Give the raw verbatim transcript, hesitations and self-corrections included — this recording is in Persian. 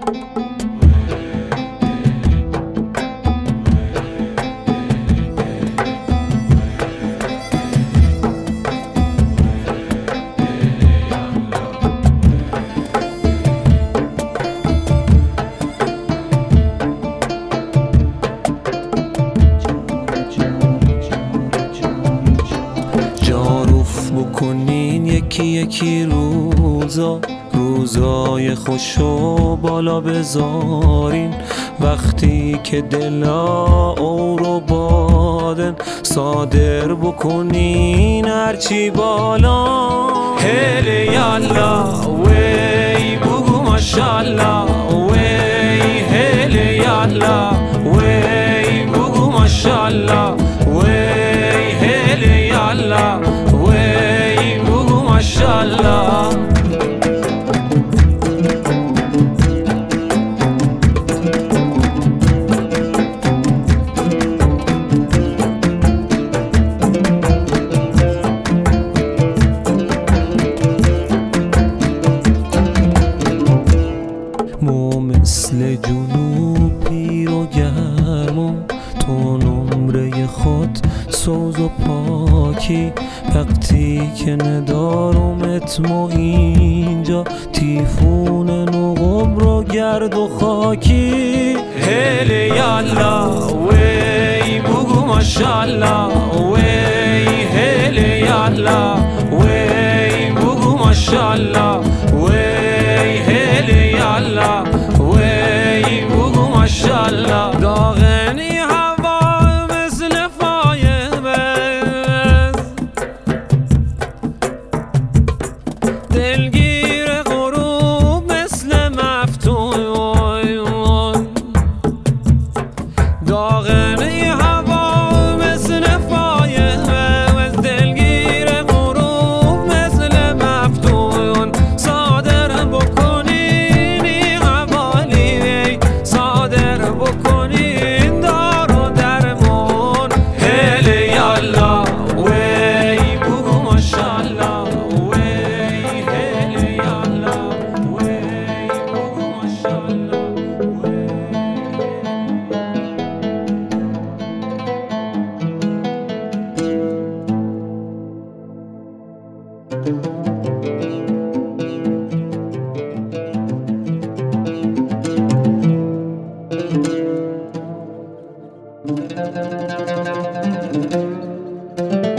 بکنین یکی یکی روزا روزای خوشو بالا بذارین، وقتی که دلا اورو بادن صادر بکنین هرچی بالا. هلی یالا وی بگو ماشالله وی، هلی یالا وی بگو ماشالله وی، هلی یالا وی بگو ماشالله. مو مثل جنوب پیر و گرمم، تو نمره خود سوز و پاکی، وقتی که ندارمت مو اینجا تیفون نقم رو گرد و خاکی. هلی یالا وی بگو ماشالله وی، هلی یالا وی بگو ماشالله وی، هلی یالا وی بگو ماشالله. داغنی هوا مثل فایمز، دلگیر غروب مثل مفتون، داغنی هوا مثل فایمز، دلگیر غروب مثل مفتون. صادر بکنین این قوالی، صادر بکنین دار و درمون. هلی یالا وی بگو ماشالله وی، هلی یالا وی بگو ماشالله وی. Thank you.